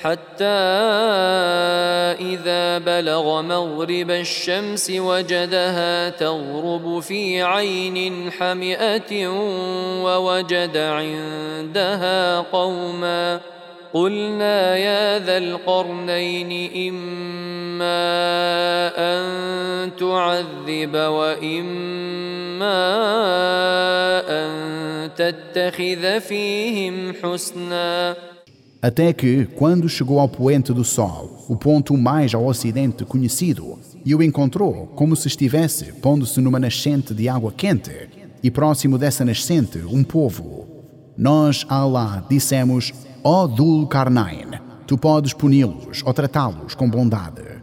حتى إذا بلغ مغرب الشمس وجدها تغرب في عين حمئة ووجد عندها قوما قلنا يا ذا القرنين إما أن تعذب وإما أن تتخذ فيهم حسنا. Até que, quando chegou ao poente do sol, o ponto mais ao ocidente conhecido, e o encontrou como se estivesse pondo-se numa nascente de água quente, e próximo dessa nascente um povo. Nós, a Allah, dissemos: ó Dhul Qarnayn, tu podes puni-los ou tratá-los com bondade.